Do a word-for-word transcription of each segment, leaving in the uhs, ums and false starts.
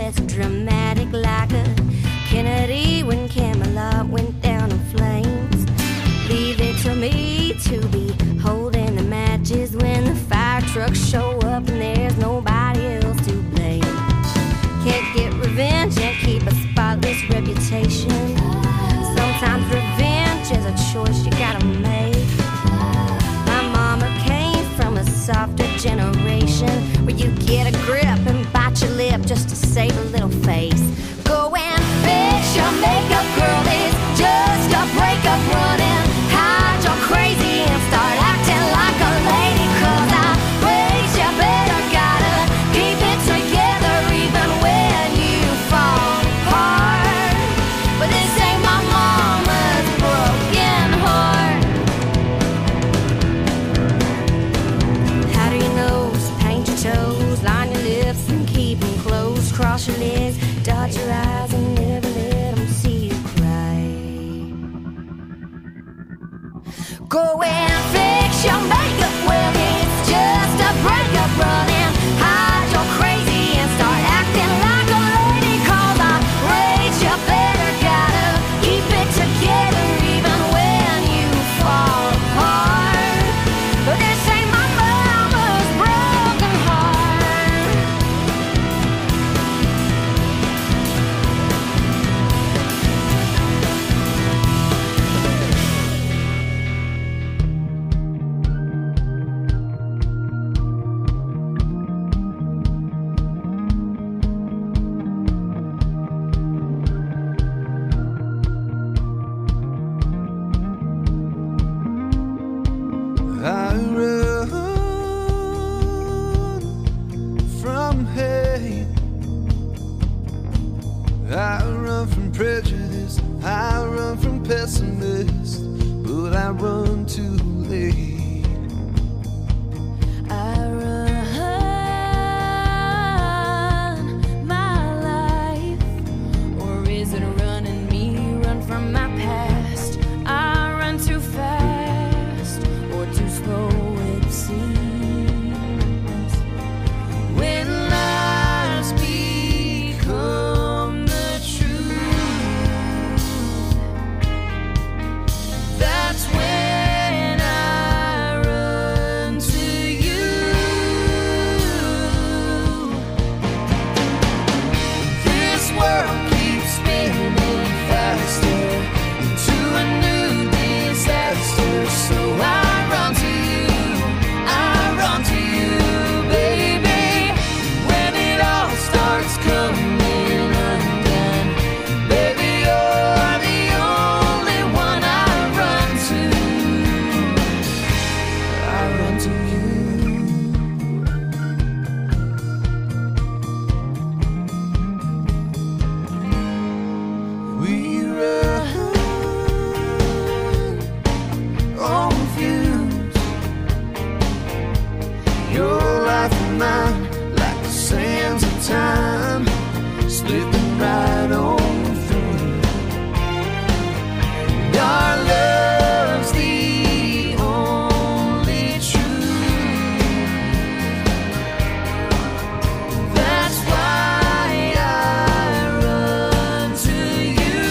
less dramatic, like a Kennedy when Camelot went down in flames. Leave it to me to be holding the matches when the fire trucks show up and there's nobody else to blame. Can't get revenge and keep a spotless reputation. Sometimes revenge is a choice you gotta make. My mama came from a softer generation where you get a grip and bite your lip just to save a little face. Go and fix your makeup, girl, it's just a breakup running. Hide your crazy and start acting like a lady, cause I raised you better, gotta keep it together even when you fall apart. But this ain't my mama's broken heart. How do you know? Just paint your toes, line your lips and keep them closed. Cross your legs, dot your eyes and never let them see you cry. Go and fix your makeup, well it's just a breakup running. Hide your crazy and start acting like a lady, cause I raised you better, gotta keep it together even when you fall apart. But this ain't my mama's broken heart. I run from hate. I run from prejudice. I run from pessimists, but I run too late. I run my life, or is it running me? Run from my past. I run too fast, or too slow it seems. When lies become the truth, that's when I run to you. This world keeps spinning faster into a new disaster, so I run to you, I run to you, baby. When it all starts coming undone, baby, you're the only one I run to. I run to you. We run on fumes. Your life and mine, like the sands of time, slipping right on through. Our love's the only truth. That's why I run to you.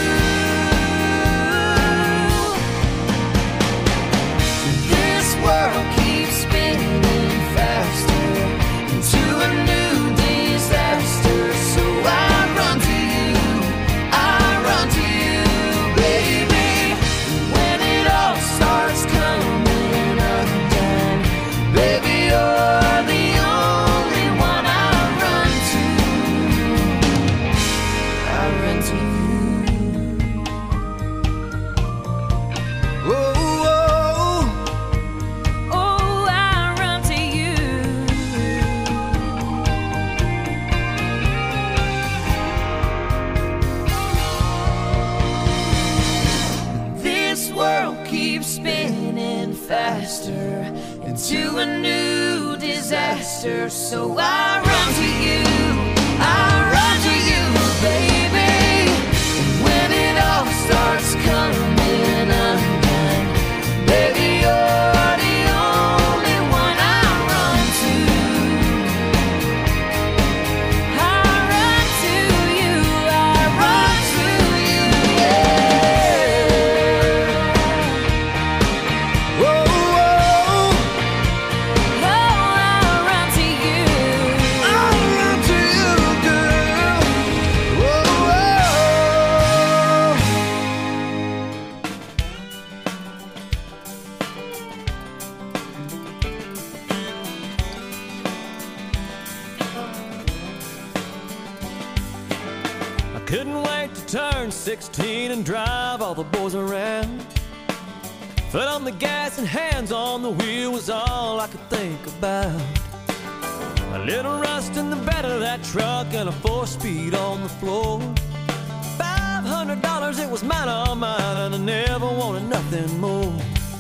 This world keeps spinning faster into a new disaster, so I run to you, I run to you, baby. When it all starts coming undone, baby, you're the only one I run to. I run to you. Oh, oh, Oh, I run to you. this world keeps spinning faster into a new disaster, so I run to you, I run to you, baby. When it all starts coming undone, baby, you're the only one I run to. I run to Couldn't wait to turn sixteen and drive all the boys around. Foot on the gas and hands on the wheel was all I could think about. A little rust in the bed of that truck and a four-speed on the floor. Five hundred dollars, it was mine, all mine, and I never wanted nothing more.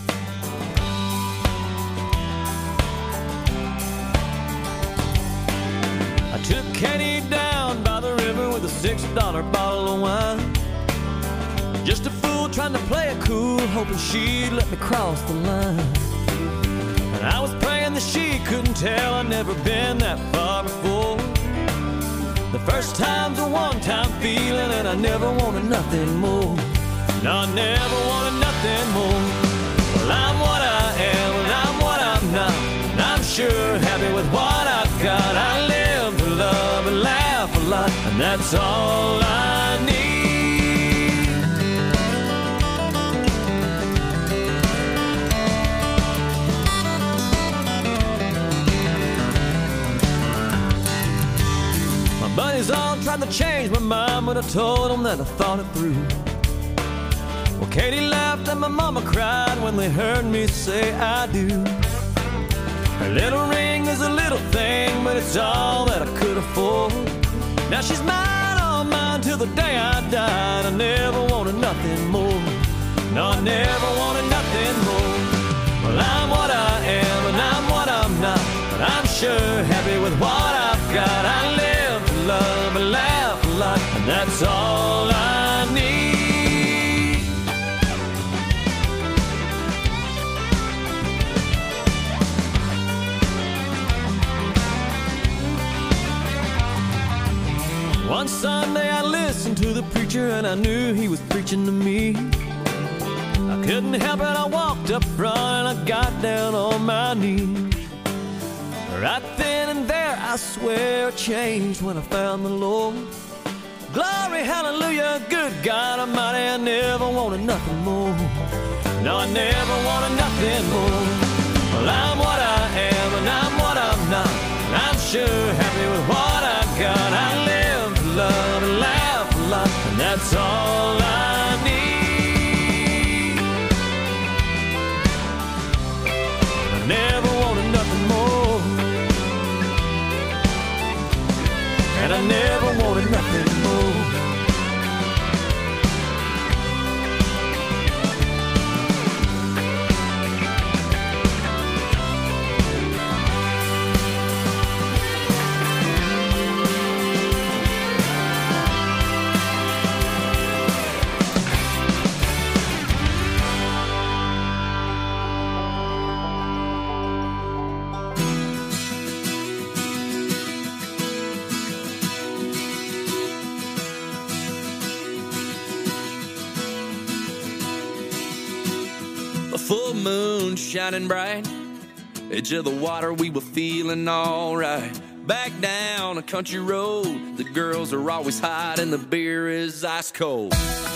I took Katie down by the river with a six dollar bottle of wine. Just a fool trying to play it cool, hoping she'd let me cross the line. And I was praying that she couldn't tell I'd never been that far before. The first time's a one-time feeling, and I never wanted nothing more. No, I never wanted nothing more. Well, I'm what I am, and I'm what I'm not, and I'm sure happy with what I've got. I live to love and laugh a lot, and that's all I need. Buddies all tried to change my mind, but I told them that I thought it through. Well, Katie laughed and my mama cried when they heard me say I do. Her little ring is a little thing, but it's all that I could afford. Now she's mine, all mine, till the day I died. I never wanted nothing more. No, I never wanted nothing more. Well, I'm what I am, and I'm what I'm not, but I'm sure happy with what I've got. I live love and laugh a lot, and that's all I need. One Sunday I listened to the preacher, and I knew he was preaching to me. I couldn't help it, I walked up front and I got down on my knees. Right then and there, I swear I changed when I found the Lord. Glory, hallelujah, good God Almighty, I never wanted nothing more. No, I never wanted nothing more. Well, I'm what I am, and I'm what I'm not, and I'm sure happy with what I've got. I live to love and laugh a lot, and that's all I need. I never wanted nothing more. And I never wanted nothing more. Full moon shining bright, edge of the water, we were feeling alright. Back down a country road, the girls are always hot and the beer is ice cold.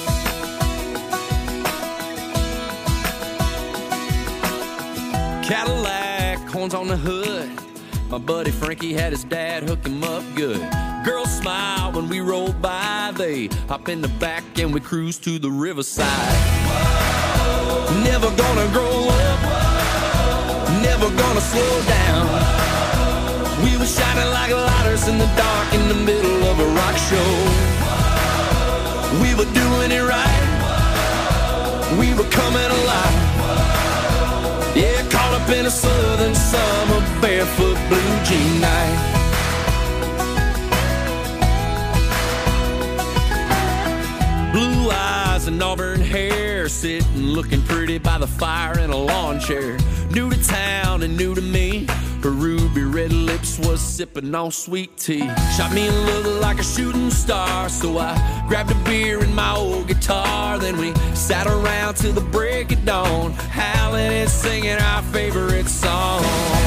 Cadillac, horns on the hood, my buddy Frankie had his dad hook him up good. Girls smile when we roll by, they hop in the back and we cruise to the riverside. Never gonna grow up, never gonna slow down. We were shining like lighters in the dark in the middle of a rock show. We were doing it right, we were coming alive. Yeah, caught up in a southern summer barefoot blue jean night. Blue eyes and auburn hair, sitting looking pretty by the fire in a lawn chair. New to town and new to me, her ruby red lips was sipping on sweet tea. Shot me a look like a shooting star, so I grabbed a beer and my old guitar. Then we sat around till the break of dawn, howling and singing our favorite song.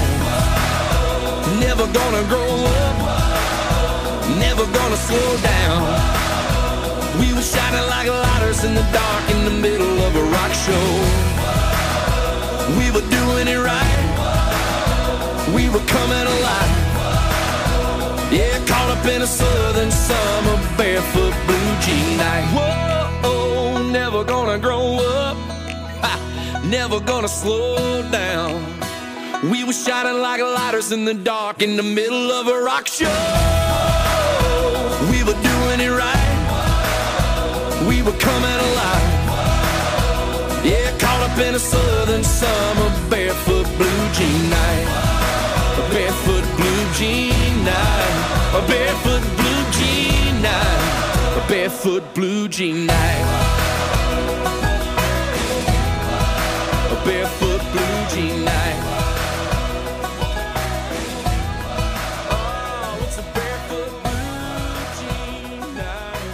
Never gonna grow up, never gonna slow down. We were shining like lighters in the dark in the middle of a rock show. We were doing it right, we were coming alive. Yeah, caught up in a southern summer barefoot blue Jean night. Whoa, never gonna grow up, ha, never gonna slow down. We were shining like lighters in the dark in the middle of a rock show. We were doing it right, we were coming alive. Yeah, caught up in a southern summer, barefoot blue jean night. A barefoot blue jean night. A barefoot blue jean night. A barefoot blue jean night. A barefoot blue jean night. Oh, it's a barefoot blue jean night.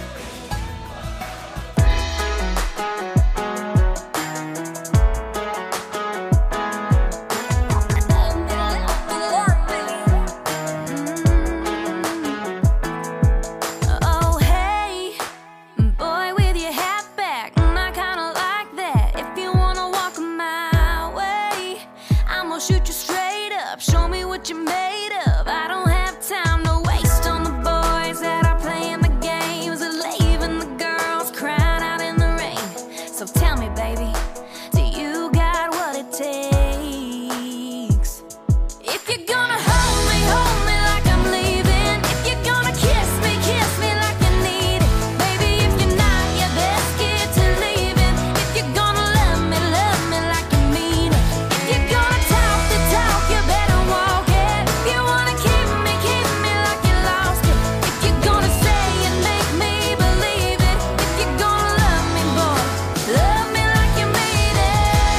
Oh, hey, boy with your hat back, I kinda like that. If you wanna walk my way, I'ma shoot you straight up, show me what you're made of. I don't have time to waste on the boys that are playing the games and leaving the girls crying out in the rain. So tell me, baby, do you got what it takes? If you're gonna hold me, hold me like I'm leaving. If you're gonna kiss me, kiss me like you need it. Baby, if you're not, you best get to leaving. If you're gonna love me, love me like you mean it. If you're gonna talk the talk, you better walk it. If you wanna keep me, keep me like you lost it. If you're gonna say it, make me believe it. If you're gonna love me, boy, love me like you mean it.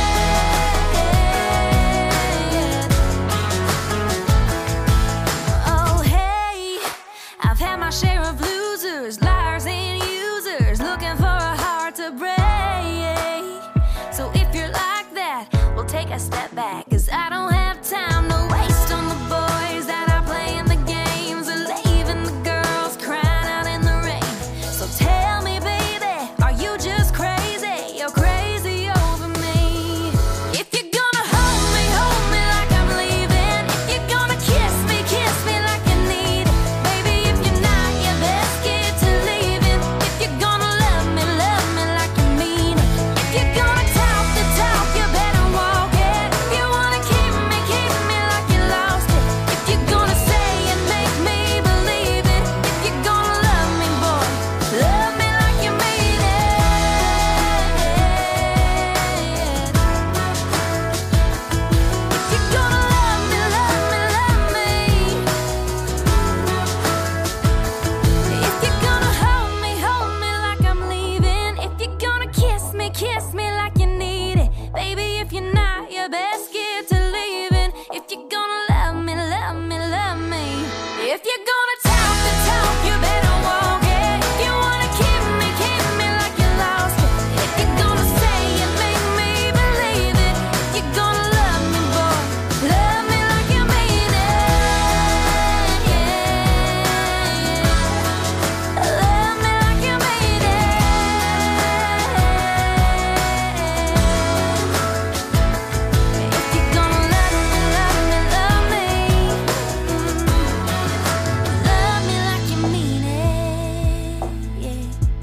Oh, hey, I've had my share of losers, liars and users, looking for a heart to break. So if you're like that, we'll take a step back, 'cause I don't have time to waste on the boys that are playing the games and leaving the girls crying out in the rain. So tell me, baby, are you just crazy? You're crazy over me. If you're gonna hold me, hold me like I'm leaving. If you're gonna kiss me, kiss me like you need it. Baby, if you're not, you best get to leaving. If you're gonna love me, love me like you mean it. If you're gonna talk the talk, you better walk it. If you wanna keep me, keep me like you lost it. If you're gonna say it, make me believe it. If you're gonna love me, boy, love me like you mean it. If you're gonna love me, love me, love me. If you're gonna hold me, hold me like I'm leaving. If you're gonna kiss me, kiss me like you need it. Baby, if you're not, you best get to leaving. If you're gonna love me, love me, love me. If you're gonna talk the talk, you better walk it. If you wanna keep me, keep me like you lost it. If you're gonna say it, make me believe it. If you're gonna love me, boy, love me like you mean it. Yeah, love me like you mean it. If you're gonna love me, love me, love me. Love me like you mean it. Yeah.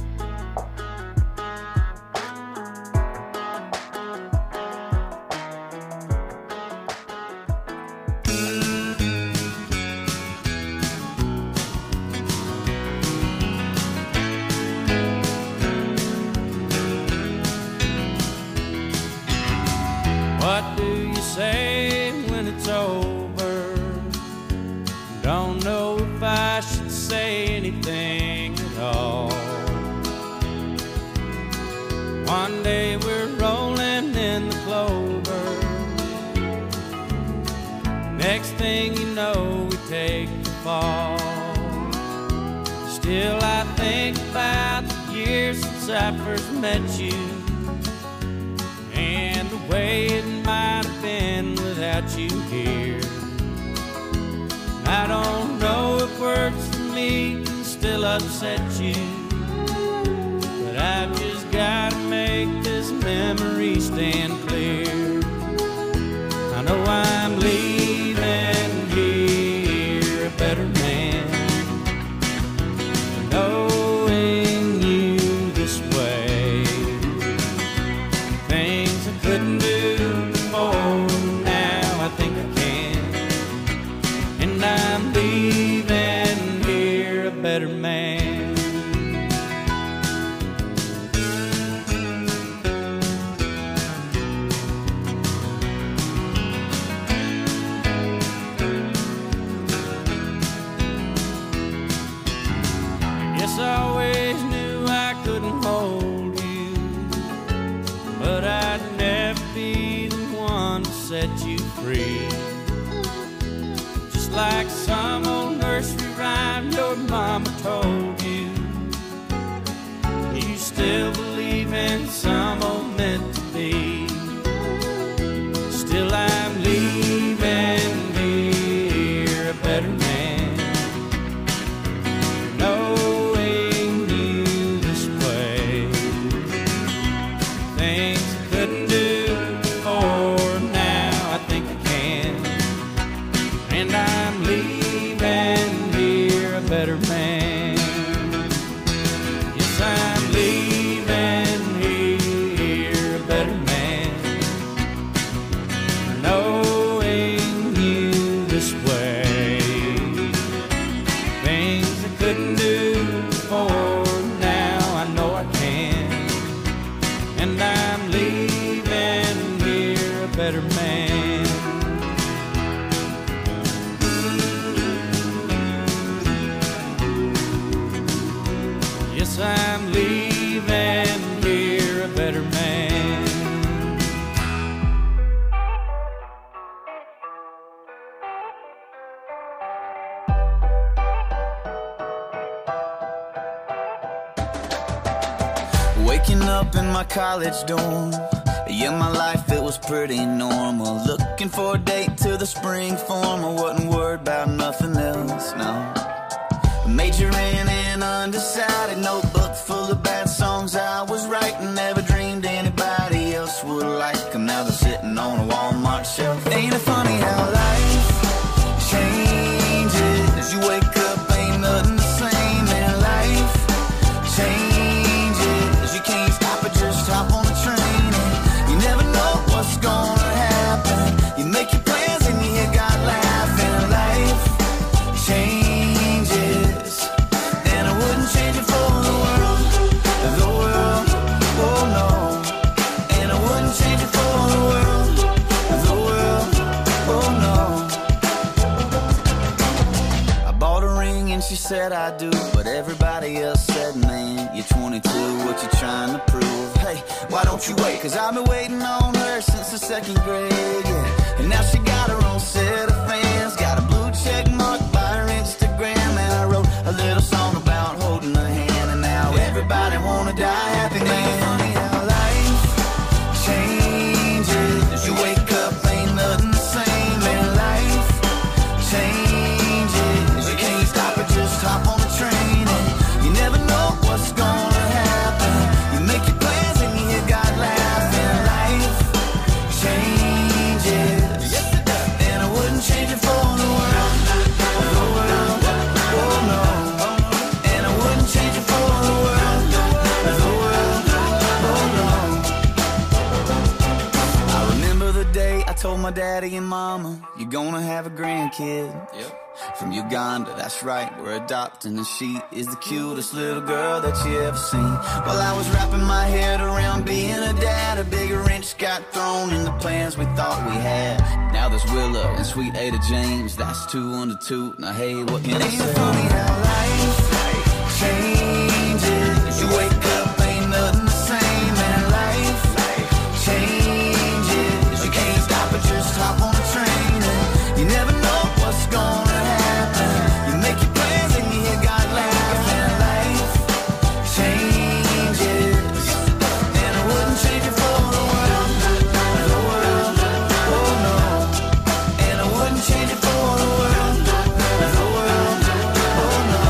What do you say when it's over? Don't know if I should say anything at all. One day we're rolling in the clover. Next thing you know, we take the fall. Still, I think about the years since I first met you, and the way it might have been without you here. I don't know if words for me can still upset you, but I've just gotta make this memory stand clear. I know I'm leaving here a better man, knowing you better man. Yes, I always knew I couldn't hold you, but I'd never be the one to set you free. Just like some old nursery rhyme your mama told you, you still believe in some old meant to be. Still I'm leaving here a better man, knowing you this way. Things I couldn't do before, now I think I can. And I'm leaving here a better man. Yes, I'm leaving here a better man, knowing you this way. Things I couldn't do before, now I know I can. And I'm leaving here a better man. Yes, I'm leaving here a better man. Waking up in my college dorm, yeah, my life, it was pretty normal. Looking for a date to the spring form, I wasn't worried about nothing else, no. Majoring in undecided, notebook full of bad songs I was writing. Never dreamed anybody else would like them. Now they're sitting on a Walmart shelf. Ain't it funny how life changes? You wake up, ain't nothing the same. And life changes, you can't stop it, just hop on the train. And you never know what's gonna happen. You make your plans and you hear God laughing. Life changes, and I wouldn't change it for the world, the world, oh no. And I wouldn't change it for the world, the world, oh no. I bought a ring and she said I do, but everybody else said, man, you're twenty-two, what you trying to prove? Hey, why don't you wait? Cause I've been waiting on her since the second grade, yeah. And now she got her own set of fans, got a blue check mark by her Instagram. And I wrote a little song about holding her hand, and now everybody wanna die happy, man. Funny how life changes. You wake up, ain't nothing the same. And life changes, you can't stop it, just hop on the train. And you never know what's gonna happen. You make your plans and you hear God laughing. Life changes, and I wouldn't change it for the world, the world, oh no. And I wouldn't change it for the world, the world, oh no. I remember the day I told my daddy and mama, you're gonna have a grandkid. Yep. From Uganda, that's right, we're adopting. And she is the cutest little girl that you ever seen. While I was wrapping my head around being a dad, a big wrench got thrown in the plans we thought we had. Now there's Willow and sweet Ada James, that's two under two. Now hey, what can I say? Ain't it funny how life changes? You wake up, ain't nothing the same. And life changes, you can't stop it, just hop on the train. And you never know what's gonna happen. You make your plans and you hear God laughing. Life changes, and I wouldn't change it for the world, the world, oh no. And I wouldn't change it for the world, the world, oh no.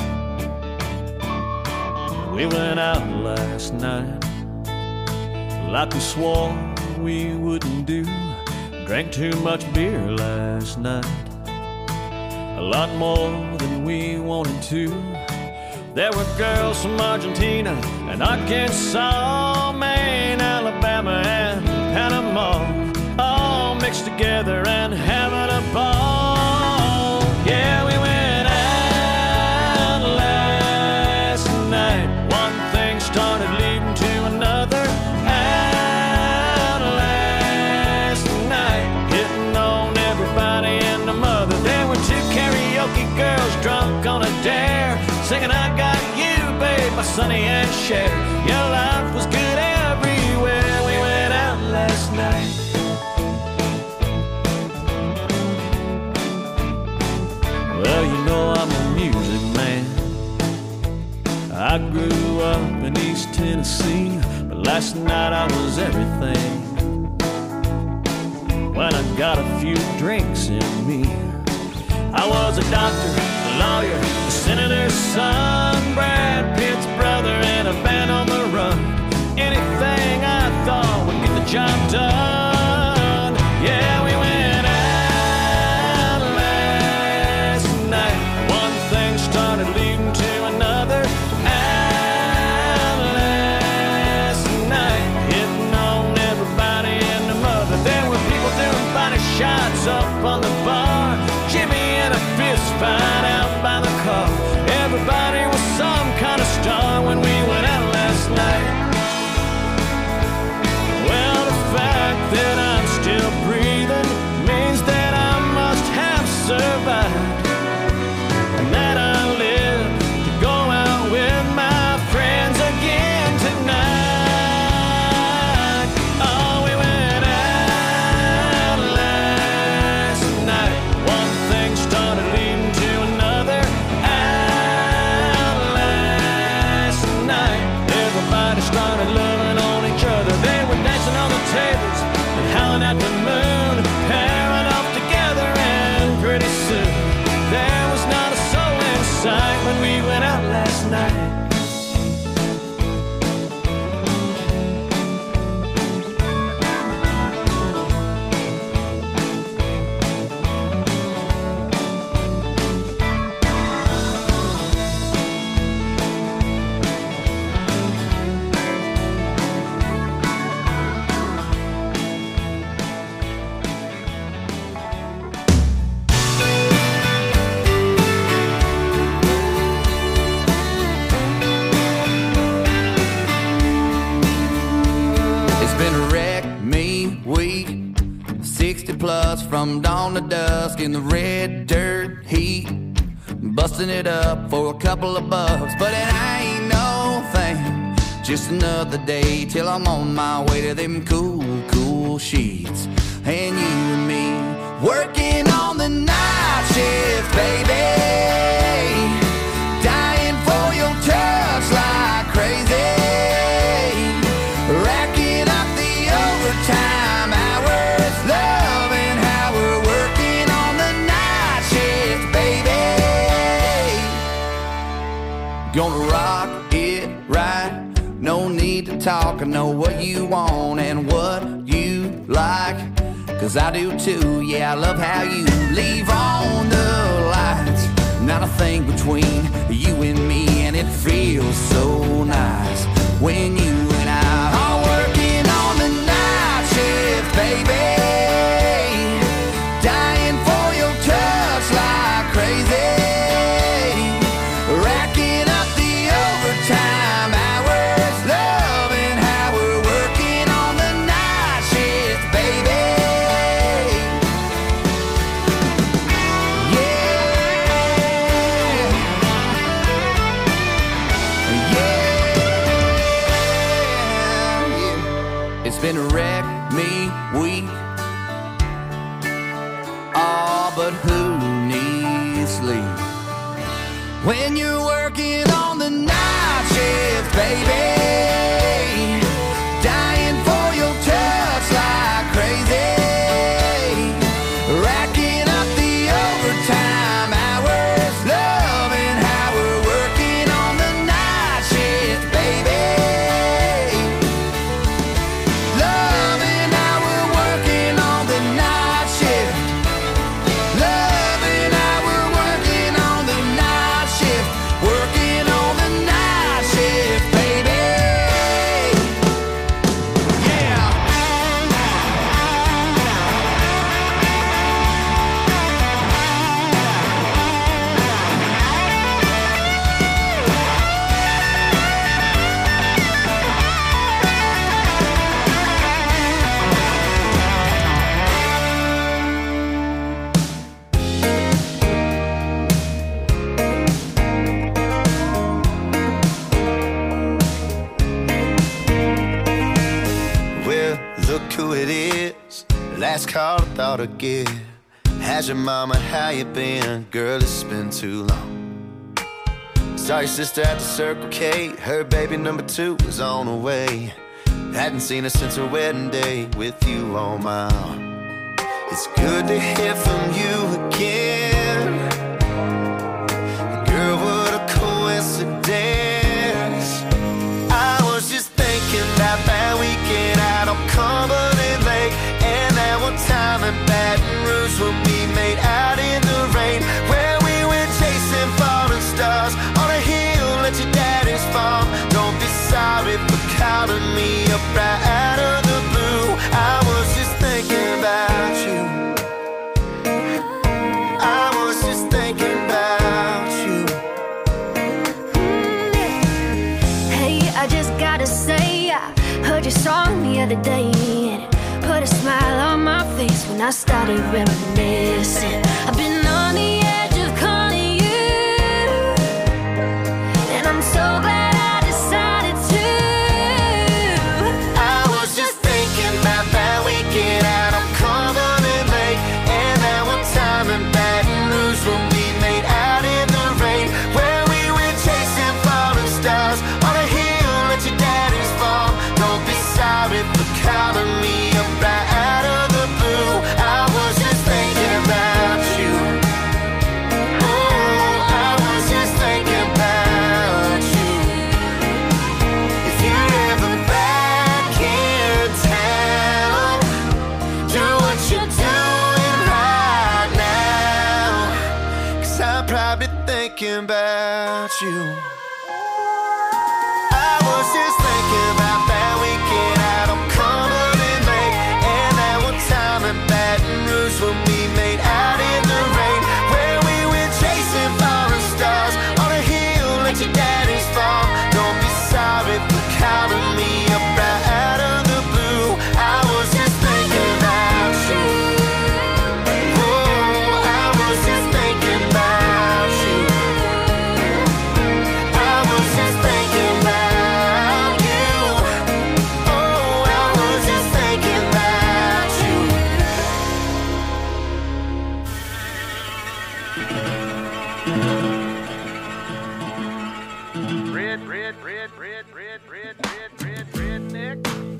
We went out last night, like we swore we wouldn't do. Drank too much beer last night, a lot more than we wanted to. There were girls from Argentina and Arkansas, Maine, Alabama, and Panama, all mixed together and having a ball. Yeah, we went out last night. One thing started leading to another. Out last night, hitting on everybody and the mother. There were two karaoke girls drunk on a dare, singing I Got You, babe, by Sonny and Cher. Your life was good everywhere. We went out last night. Well, you know I'm a music man. I grew up in East Tennessee, but last night I was everything. When I got a few drinks in me, I was a doctor, a lawyer, a senator's son, Brad Pitt's brother, and a band on the run. Anything I thought would get the job done. Yeah, we went out last night. One thing started leading to another. Out last night, hitting on everybody and the mother. There were people doing body shots up on the bar, Jimmy and a fist fight out by the car. Everybody was some kind of star when we went out last night. Well, the fact that I'm still breathing means that I must have survived, and that I live to go out with my friends again tonight. Oh, we went out last night. One thing started leading to another. Out last night, everybody started loving on each other. They were dancing on the tables and howling at the moon, pairing off together, and pretty soon there was not a soul in sight when we went out last night. It's been a wreck me week, sixty plus from dawn to dusk in the red dirt heat, busting it up for a couple of bucks, but it ain't no thing. Just another day till I'm on my way to them cool, cool sheets. And you and me working on the night shift, baby, dying for your touch like crazy, racking up the overtime hours, loving how we're working on the night shift, baby. Gonna rock it right, no need to talk. I know what you want and what you like, 'cause I do too. Yeah, I love how you leave on the lights. Not a thing between you and me, and it feels so nice when you and I are working on the night shift, baby, dying for your touch like crazy, racking up the overtime hours, loving how we're working on the night shift, baby. It's been a wreck me week. Oh, but who needs sleep when you're working on the night shift, baby, dying for your touch like crazy, racking up the overtime hours, loving how we're working on the night shift, baby. look who it is. Last call I thought I'd get. How's your mama, how you been? Girl, it's been too long. Saw your sister at the Circle K. Her baby number two was on the way. Hadn't seen her since her wedding day with you on my arm. It's good to hear from you again. Girl, what a coincidence. I was just thinking about that weekend out on Cumberland Lake, and that one time in Baton Rouge when we made out in the rain, where we went chasing falling stars on a hill at your daddy's farm. Don't be sorry for calling me up right out of the blue. I was just thinking about you. I was just thinking about you. Hey, I just gotta say, I heard your song the other day, and it put a smile on my face when I started reminiscing. I've been on the edge of calling you, and I'm so glad I decided to. I was just thinking about that weekend out on Cumberland Lake, and that one time in Baton Rouge when we made out in the rain, where we went chasing falling stars on a hill at your daddy's farm. Don't be sorry for calling me up right out of the blue. I was just thinking about you. Oh, I was just thinking about you. If you're ever back in town, do what you're doing right now, 'cause I'm probably thinking about you. I was just thinking about that weekend out on Cumberland Lake, and that one time in Baton Rouge when we made out in the rain, where we went chasing falling stars on a hill at your daddy's farm. Don't be sorry for calling me up right out of the blue. I was just thinking about you. Oh, I was just thinking about you. I was just thinking about you. Oh, I was just thinking about you. Red, red, red, red, red, red, red, red, redneck.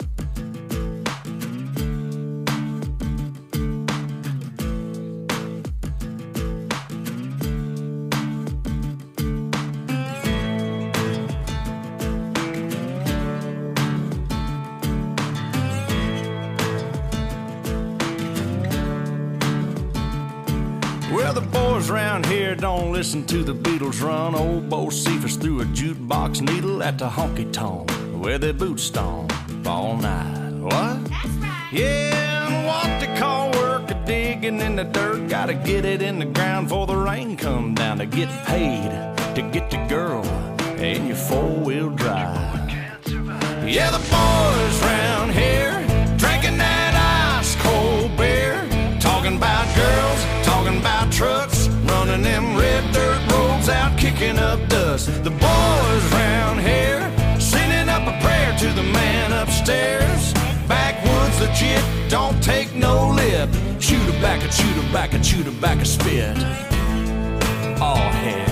Well, the boys around here don't listen to the Beatles run. Old Bo Cephas threw a jukebox needle at the honky-tonk where they boot stomp all night. What? That's right. Yeah, and what they call work a digging in the dirt. Gotta get it in the ground before the rain come down to get paid, to get the girl in your four-wheel drive. Yeah, the boys round here drinking that ice-cold beer, talking about girls, talking about trucks, running them red dirt roads out, kicking up dust. The boys round here sending up a prayer to the man upstairs. Backwoods legit, don't take no lip. Shoot her back, a shoot her back, a shoot her back, a spit. Oh heck.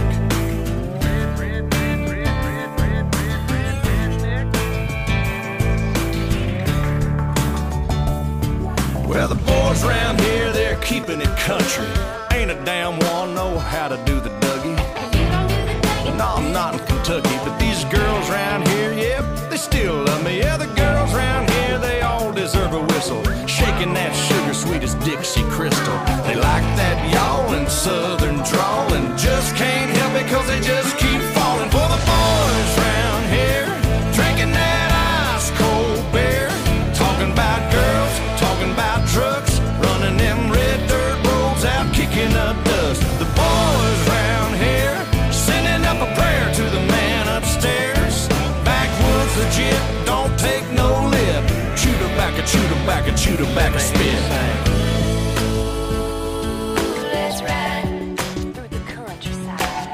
Well, the boys around here, they're keeping it country. Ain't a damn one know how to do the Dougie. No, I'm not in Kentucky, but these girls around here, yep, they still love me. Yeah, the girls around here, they all deserve a whistle, shaking that sugar sweet as Dixie Crystal. They like that yawling southern drawl and just can't help it 'cause they just keep falling for the boys around here, drinking that ice cold beer, talking about girls, talking about trucks, running them red dirt roads out, kicking up dust. The boys round here sending up a prayer to the man upstairs. Backwoods legit, don't take no lip. Shoot her back, a shoot her back, a shoot her back, a spit. Let's ride through the countryside.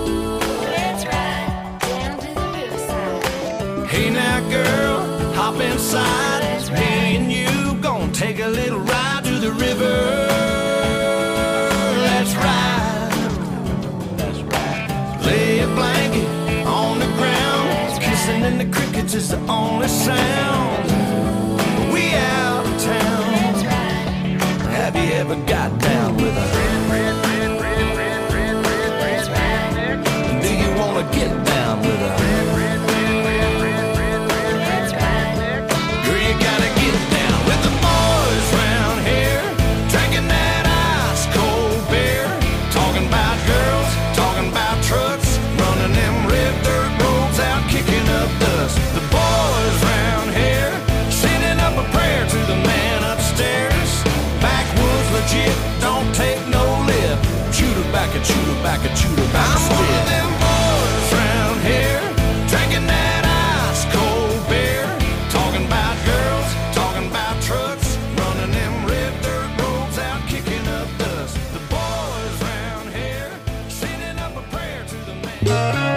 Let's ride down to the riverside. Hey now girl, hop right-hand side. Me and you gonna take a little ride to the river. Let's ride. Let's ride. Lay a blanket on the ground. Kissing in the crickets is the only sound. We out of town. Have you ever got down with a do you wanna get down with a girl, you gotta get down with the boys round here, drinking that ice cold beer, talking about girls, talking about trucks, running them red dirt roads out, kicking up dust. The boys round here, sending up a prayer to the man upstairs. Backwoods legit, don't take no lip. Shoot her back and shoot her back and shoot her back. I'm one of them boys round here, drinking that ice cold beer, talking about girls, talking about trucks, running them red dirt roads out, kicking up dust. The boys round here, sending up a prayer to the man.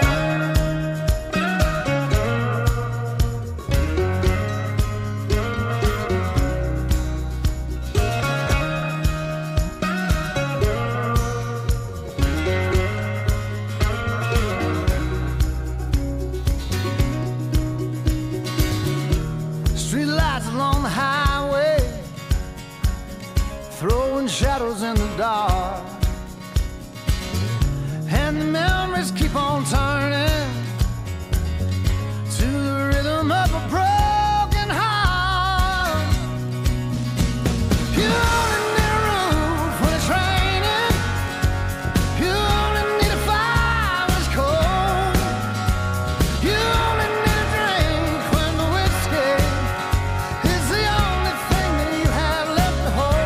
Shadows in the dark, and the memories keep on turning to the rhythm of a broken heart. You only need a roof when it's raining. You only need a fire when it's cold. You only need a drink when the whiskey is the only thing that you have left to hold.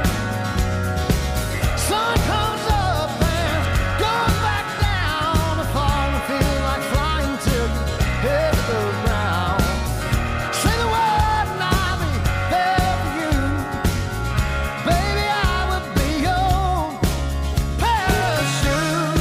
Sun comes up and goes back down. The falling feel like flying till you hit the ground. Say the word and I'll be there for you. Baby, I will be your parachute.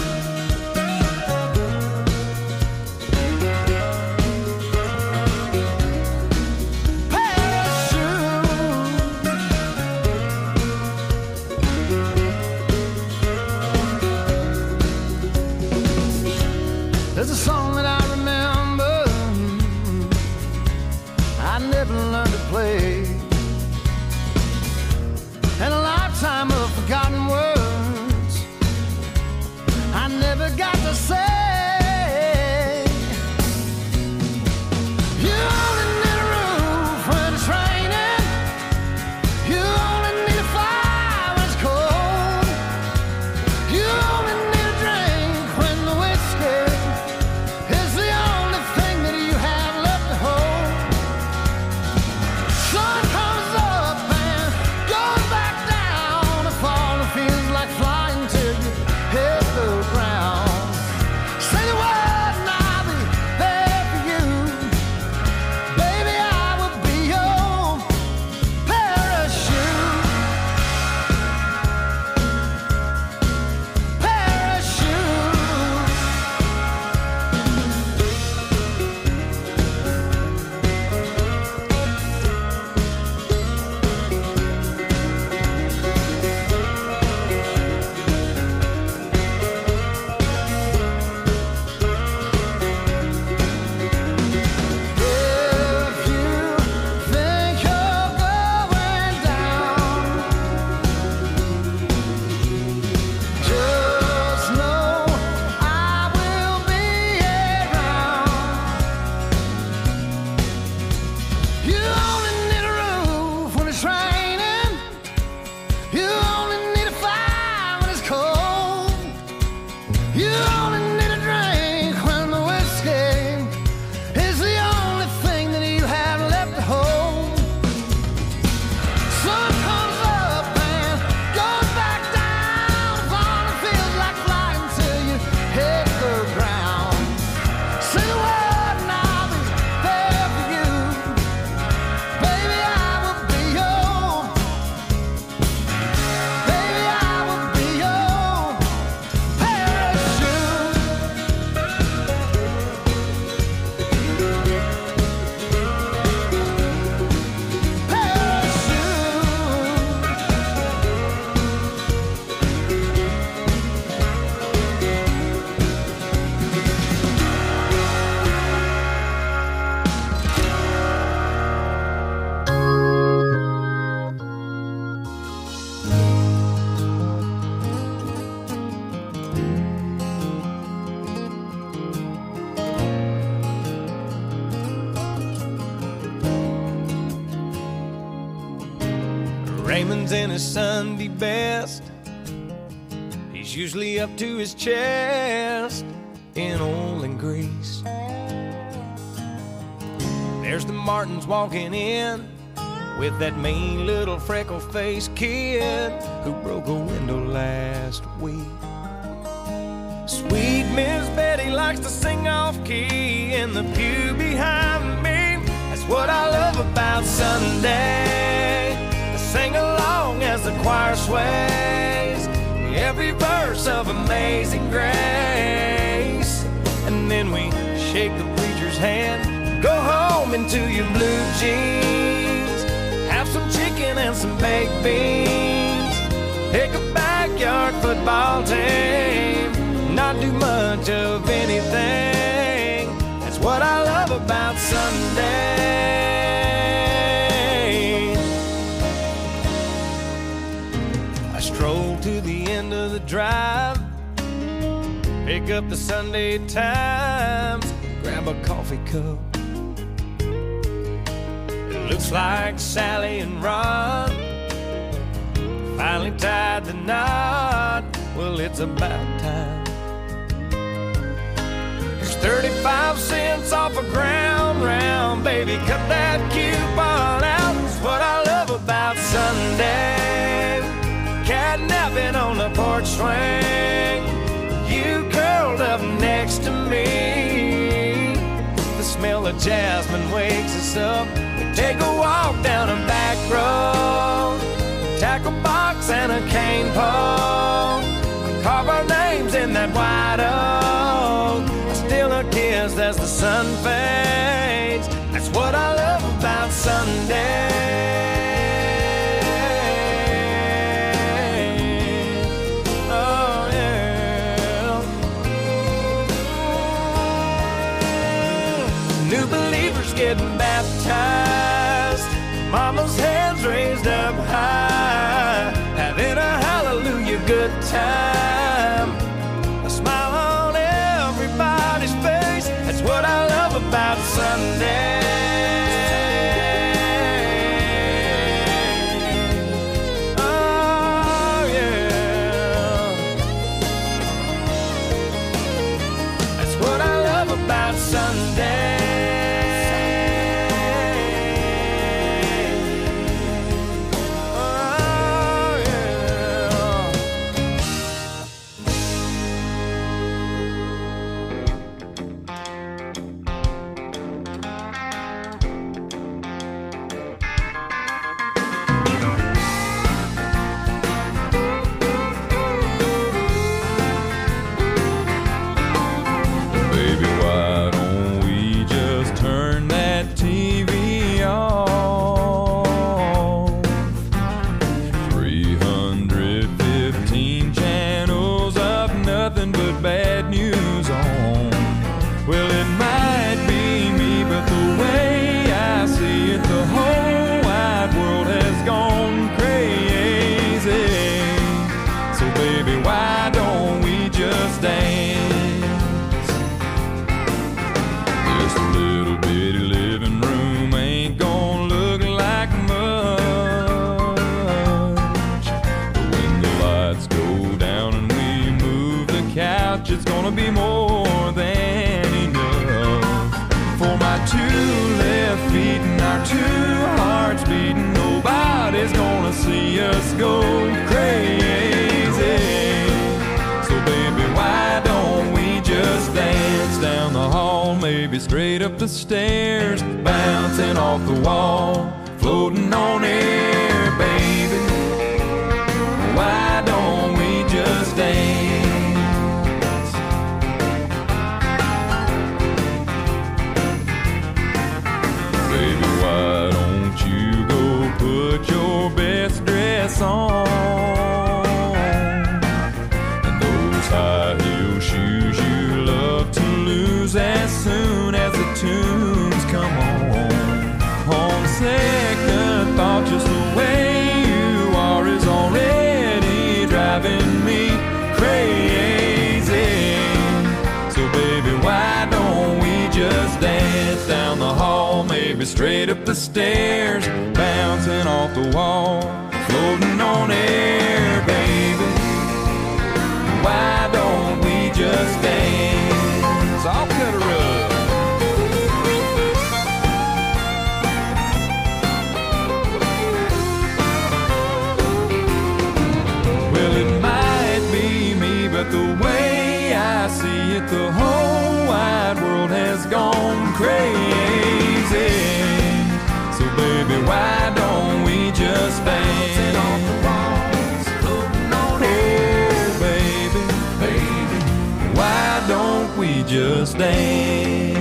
There's a song that I remember I never learned to play, and a lifetime of forgotten words I never got to say. You only need a roof when it's raining. You only need a fire when it's cold. You only need a drink when the whiskey is the only thing that you have left to hold. Sun comes Raymond's in his Sunday best. He's usually up to his chest in oil and grease. There's the Martins walking in with that mean little freckle-faced kid who broke a window last week. Sweet Miss Betty likes to sing off-key in the pew behind me. That's what I love about Sunday. I sing along as the choir sways every verse of Amazing Grace. And then we shake the preacher's hand, go home into your blue jeans, have some chicken and some baked beans, pick a backyard football team, not do much of anything. That's what I love about Sunday. I stroll to the end of the drive, pick up the Sunday Times, grab a coffee cup. It looks like Sally and Ron finally tied the knot. Well, it's about time. There's thirty-five cents off a ground round, baby, cut that coupon out. That's what I love about Sunday. Catnapping on the porch swing, you curled up next to me. The smell of jasmine wakes us up. We take a walk down a back road, tackle box and a cane pole, carve our names in that white oak. I steal a kiss as the sun fades. That's what I love about Sunday. Oh yeah. New believers getting baptized, mama's hands raised up high, having a hallelujah good time. A smile on everybody's face. That's what I love about Sunday. Oh yeah. That's what I love about Sunday. It's gonna be more than enough for my two left feet and our two hearts beating. Nobody's gonna see us go crazy. So baby, why don't we just dance down the hall, maybe straight up the stairs, bouncing off the wall, floating on air, baby. Why don't we just dance? Why don't you go put your best dress on, and those high heel shoes you love to lose as soon as the tunes come on. On second thought, just the way you are is already driving me crazy. So baby, why don't we just dance down the hall, maybe straight up the stairs, bouncing off the wall, floating on air, baby. Why don't we just dance? I'll cut a rug. Well, it might be me, but the way I see it, the whole wide world has gone crazy. So baby, why don't we just dance? Off the walls, floating on air, oh, baby, baby, why don't we just dance?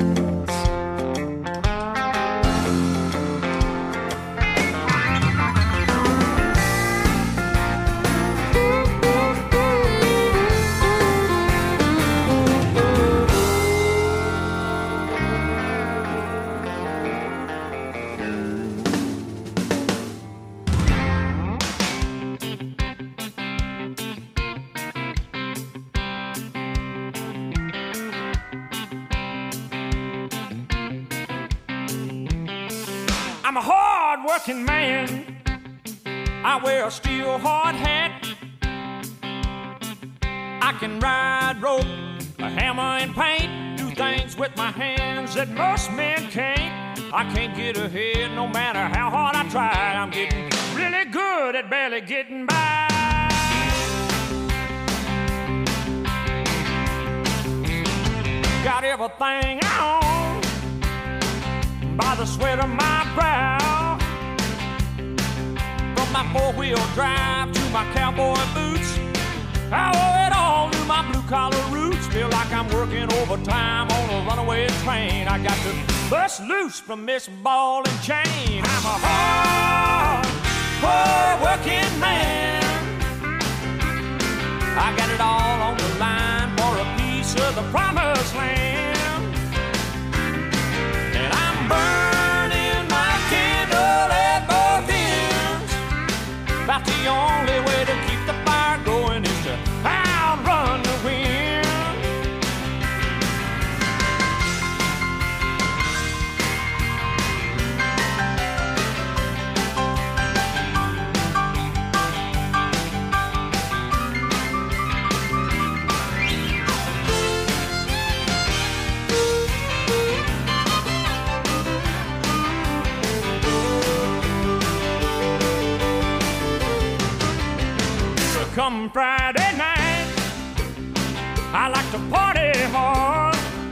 I'm a hard-working man. I wear a steel hard hat. I can ride rope, a hammer and paint, do things with my hands that most men can't. I can't get ahead no matter how hard I try. I'm getting really good at barely getting by. Got everything I own by the sweat of my brow. From my four-wheel drive to my cowboy boots, I owe it all to my blue-collar roots. Feel like I'm working overtime on a runaway train. I got to bust loose from this ball and chain. I'm a hard, hard-working man. I got it all on the line for a piece of the promised land. And I'm burning my candle at both ends. About the only way to keep the fire going is to outrun the wind. Come Friday night, I like to party hard.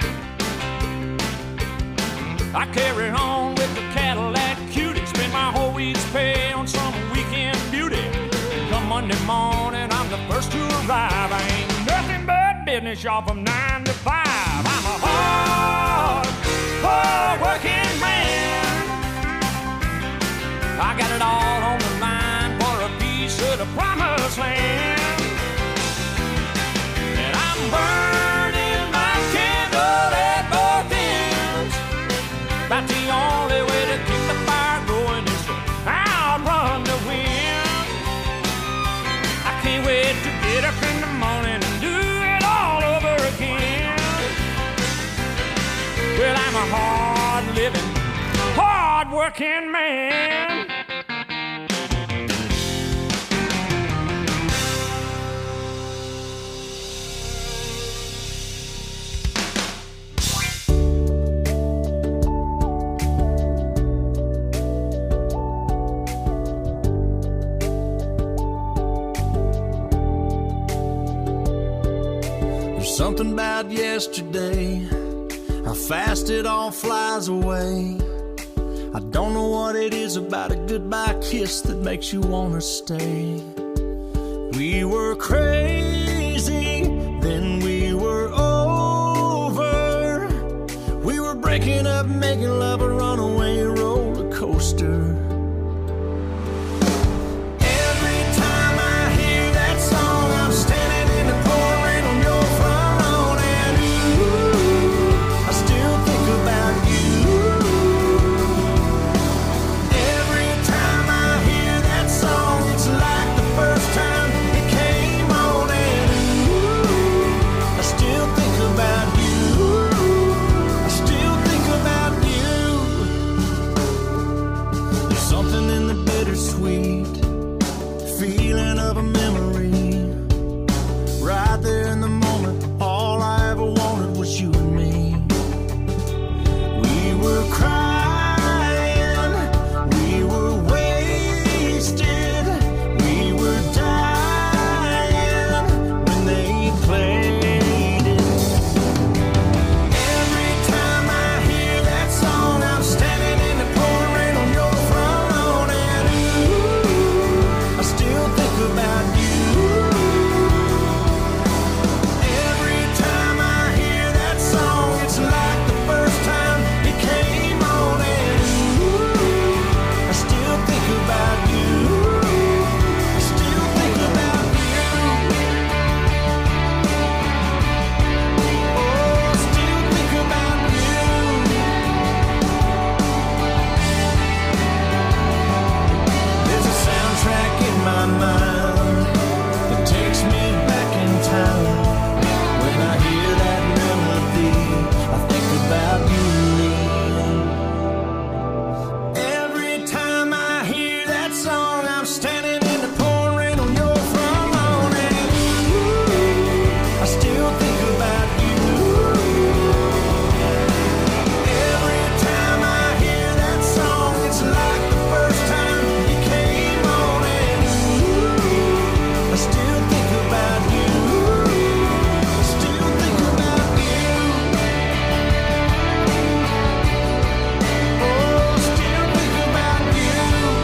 I carry on with the Cadillac Cutie, spend my whole week's pay on some weekend beauty. Come Monday morning, I'm the first to arrive. I ain't nothing but business, y'all, from nine to five. I'm a hard, hard working man. I got it all on the line for a piece of the promised land. And I'm burning my candle at both ends. About the only way to keep the fire going is to outrun the wind. I can't wait to get up in the morning and do it all over again. Well, I'm a hard-living, hard-working man. Something about yesterday, how fast it all flies away. I don't know what it is about a goodbye kiss that makes you wanna stay. We were crazy, then we were over. We were breaking up, making love a runaway roller coaster. Sweet feeling of a memory. Right there in the moment, all I ever wanted was you and me. We were crying, we were wasted, we were dying when they played it. Every time I hear that song, I'm standing in the pouring rain on your front lawn, and ooh, I still think about you. Every time I hear that song, it's like the first time it came on, and ooh, I still think about you. I still think about you. Oh, still think about you. There's a soundtrack in my mind that takes me back in time. When I hear that melody, I think about you. Every time I hear that song, I'm standing in the pouring rain on your front lawn, and ooh, I still think about you. Every time I hear that song, it's like the first time it came on, and ooh, I still think about you. I still think about you. Oh, still think about you.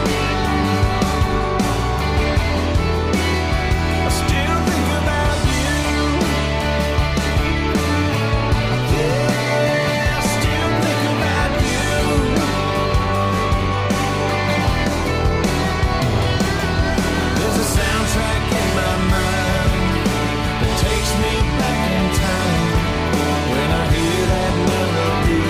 I still think about you. Yeah, I still think about you. There's a soundtrack in my mind that takes me back in time. When I hear that melody,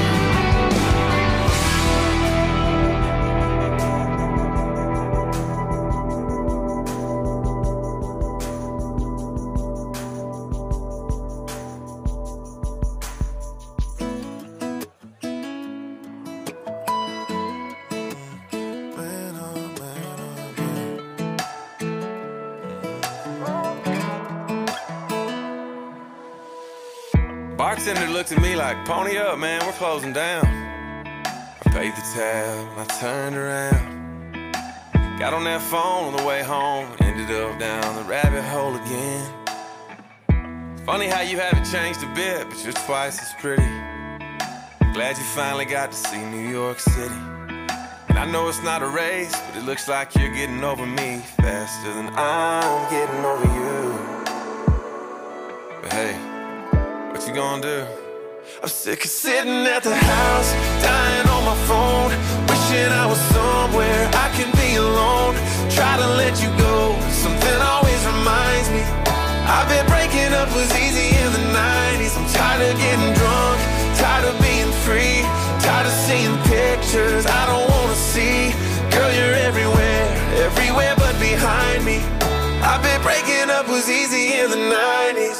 Bartender looked at me like, pony up, man, we're closing down. I paid the tab, and I turned around. Got on that phone on the way home, ended up down the rabbit hole again. Funny how you haven't changed a bit, but you're twice as pretty. Glad you finally got to see New York City. And I know it's not a race, but it looks like you're getting over me faster than I'm getting over you. But hey, what you gonna do? I'm sick of sitting at the house, dying on my phone, wishing I was somewhere I can be alone. Try to let you go, something always reminds me. I bet breaking up was easy in the nineties. I'm tired of getting drunk, tired of being free, tired of seeing pictures I don't wanna see. Girl, you're everywhere, everywhere but behind me. I bet breaking up was easy in the nineties.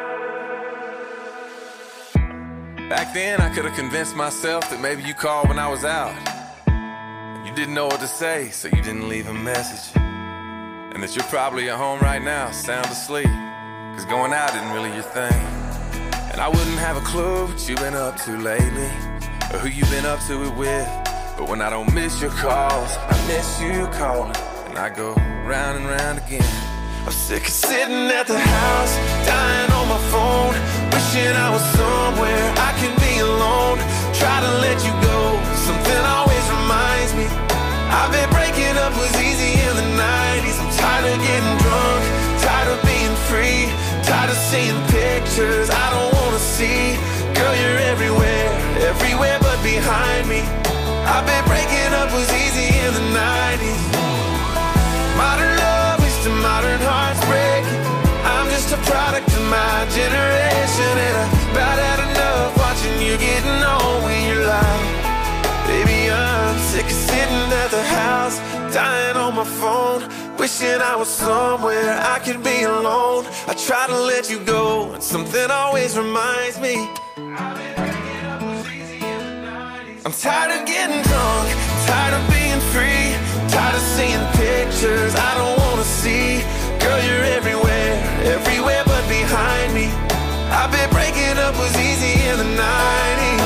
Back then, I could have convinced myself that maybe you called when I was out. You didn't know what to say, so you didn't leave a message. And that you're probably at home right now, sound asleep, cause going out isn't really your thing. And I wouldn't have a clue what you've been up to lately, or who you've been up to it with. But when I don't miss your calls, I miss you calling, and I go round and round again. I'm sick of sitting at the house, dying on my phone, wishing I was somewhere I can be alone. Try to let you go, something always reminds me. I bet breaking up was easy in the nineties. I'm tired of getting drunk, tired of being free, tired of seeing pictures I don't wanna see. Girl, you're everywhere, everywhere but behind me. I bet breaking up was easy in the nineties. Modern love is to modern hearts breaking. I'm just a product of my generation, and I about had enough watching you getting on when you're lying. Baby, I'm sick of sitting at the house, dying on my phone, wishing I was somewhere I could be alone. I try to let you go, and something always reminds me. I'm tired of getting drunk, tired of being free, tired of seeing pictures I don't wanna wanna see. Girl, you're everywhere, everywhere but behind me. I bet breaking up was easy in the nineties.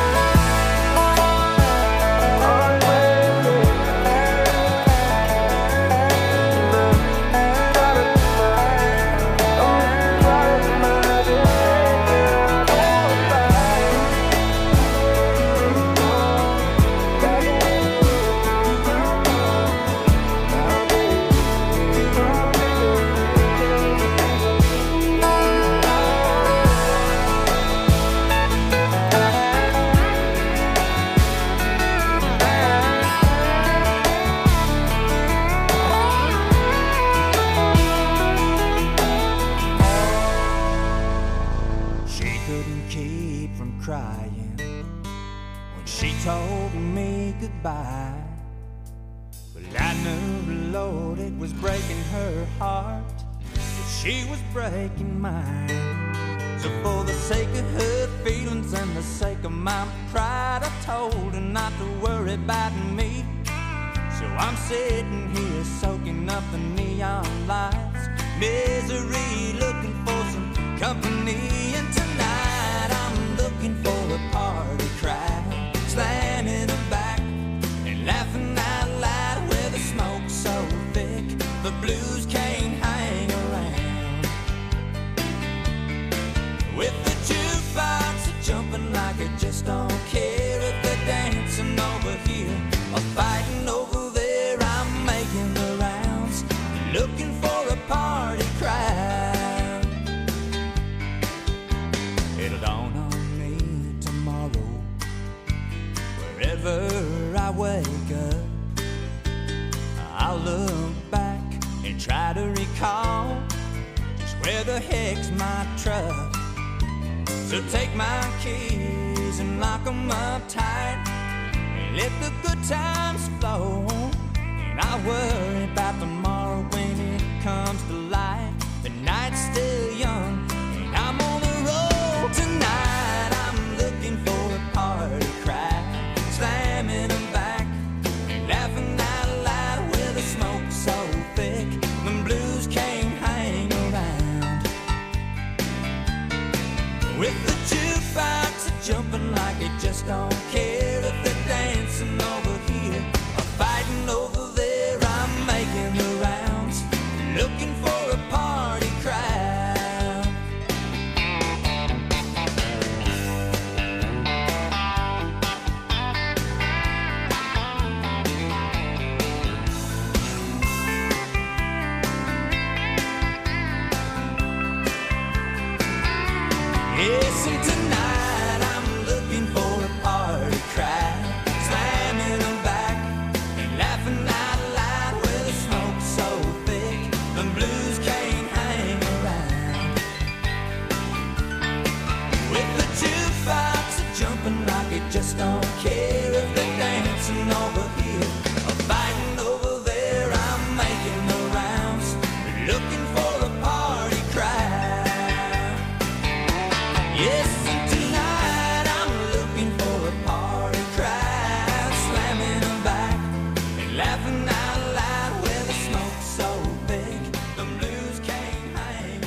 Told me goodbye, but I knew, Lord, it was breaking her heart, that she was breaking mine. So for the sake of her feelings and the sake of my pride, I told her not to worry about me. So I'm sitting here soaking up the neon lights, misery, looking for some company. And tonight I'm looking for a party crowd, slamming her back and laughing out loud, where the smoke's so thick the blues can't hang around. With the jukebox jumping like it just don't care, if they're dancing over here or fighting over there, I'm making the rounds looking for a party crowd. It'll dawn on me tomorrow, wherever I wake up, I'll look back and try to recall just where the heck's my truck. So take my keys and lock them up tight and let the good times flow. And I'll worry about tomorrow when it comes to light. The night's still young and I'm on the road tonight. I'm looking for a party crowd, slamming them back and laughing out loud, where the smoke's so thick the blues can't hang around. With the jukebox jumping like it just don't care, if they're dancing over here or fighting over there, I'm making the rounds looking for a party crowd. Yes, and tonight I'm looking for a party crowd, slamming them back and laughing out loud, where the smoke's so thick the blues can't hang around. With the jukebox jumping like it just don't care, if they're dancing over here or fighting over there, I'm making the rounds looking for a party crowd. Yes, and tonight I'm looking for a party crowd, slamming them back and laughing out loud, where the smoke's so big the blues can't hang.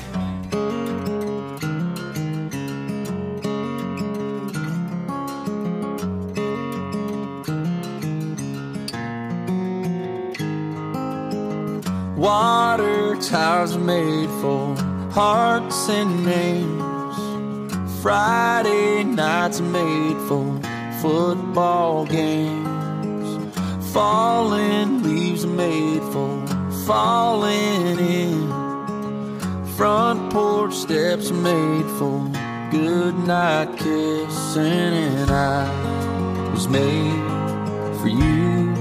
Water towers are made for hearts and names. Friday nights are made for football games. Falling leaves are made for falling in. Front porch steps are made for good night kissing. And I was made for you.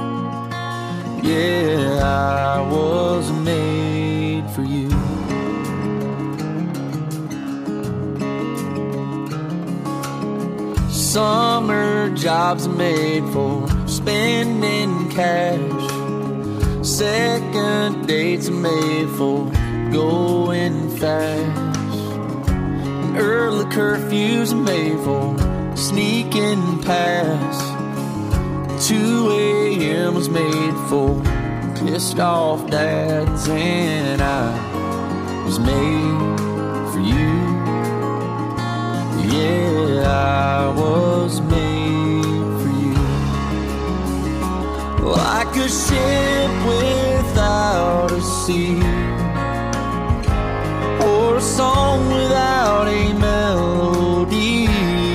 Yeah, I was made for you. Summer jobs are made for spending cash. Second dates are made for going fast. And early curfews are made for sneaking past. two a.m. was made for pissed off dads, and I was made for you. Yeah, I was made for you. Like a ship without a sea, or a song without a melody.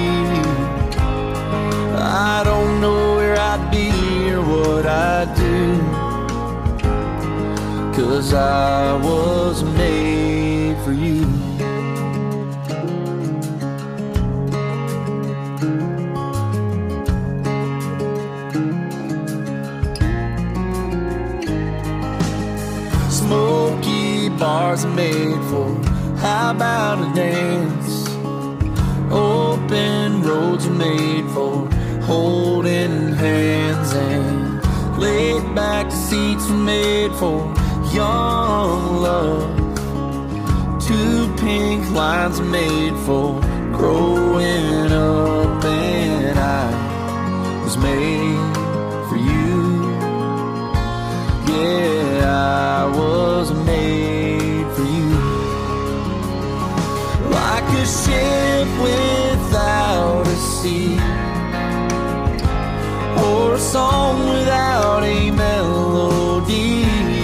I don't know where I'd be or what I'd do, 'cause I was made for you. Smoky bars are made for, how about a dance? Open roads are made for holding hands, and laid back seats are made for young love. Two pink lines are made for growing up, and I was made for you. Yeah, I was made for you. Like a ship without a sea, or a song without a melody.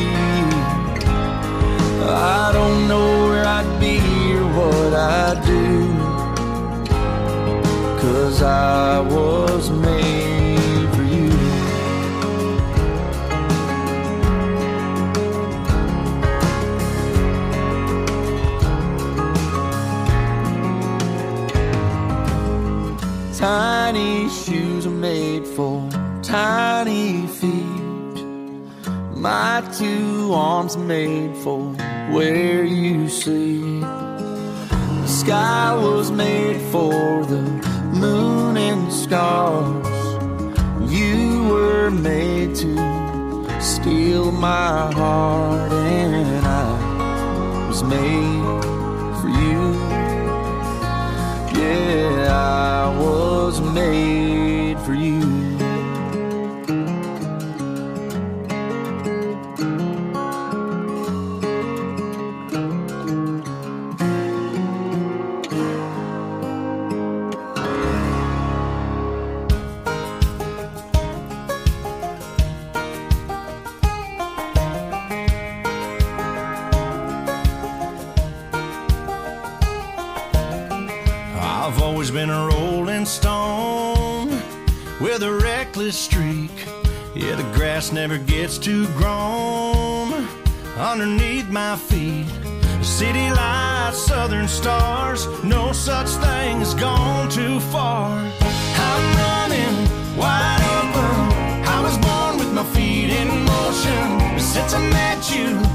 I don't know where I'd be or what I'd do, 'cause I was made for you. Tiny shoes are made for tiny feet. My two arms are made for where you sleep. The sky was made for the moon and stars. You were made to steal my heart, and I was made for you. Yeah, I was made for you. I've always been a rolling stone with a reckless streak. Yeah, the grass never gets too grown underneath my feet. City lights, southern stars, no such thing has gone too far. I'm running wide open. I was born with my feet in motion. Since I met you,